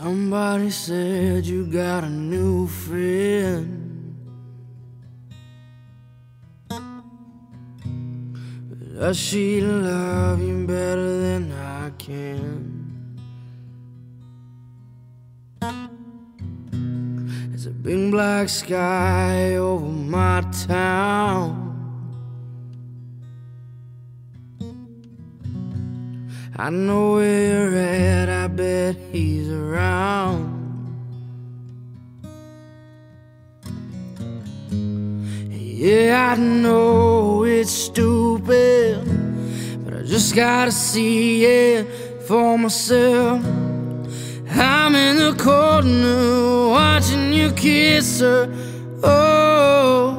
Somebody said you got a new friend. Does she love you better than I can? There's a big black sky over my town. I know where you're at, I bet he's around. Yeah, I know it's stupid, but I just gotta see it for myself. I'm in the corner watching you kiss her, oh,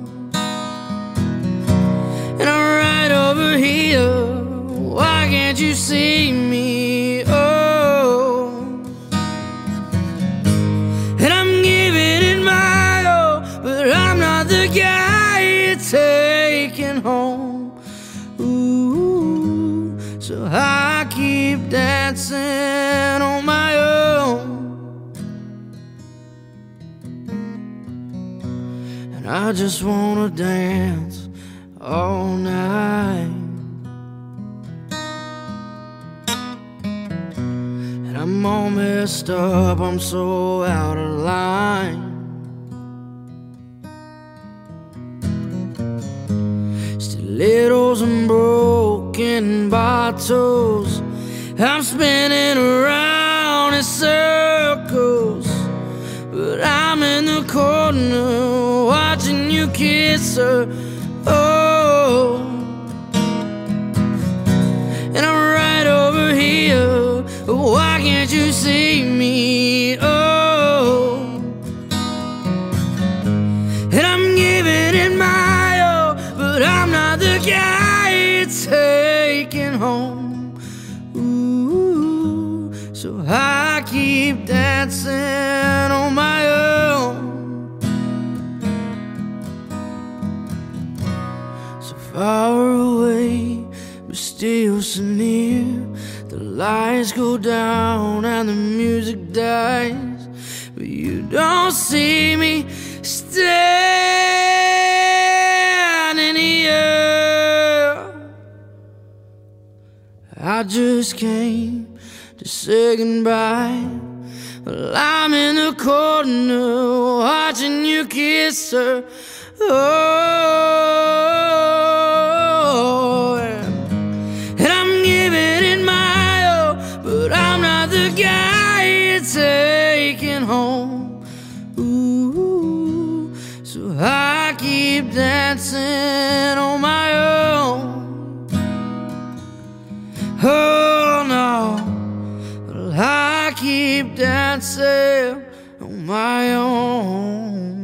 and I'm right over here. Why can't you see me, oh? And I'm giving it my all, but I'm not the guy you're taking home. Ooh, so I keep dancing on my own, and I just wanna dance all night. And I'm all messed up, I'm so out of line. Stilettos and broken bottles, I'm spinning around in circles, but I'm in the corner watching you kiss her, oh, and I'm right over here. Why can't you see me, oh? And I'm giving it my all, but I'm not the guy you're taking home. Ooh, so I keep dancing on my own. So far away, but still so near. The lights go down and the music dies, but you don't see me standing here. I just came to say goodbye. Well, I'm in the corner watching you kiss her, oh, and I'm giving it my all, but I'm not the guy you're taking home. Ooh, so I keep dancing on my own. Oh no, well, I keep dancing on my own.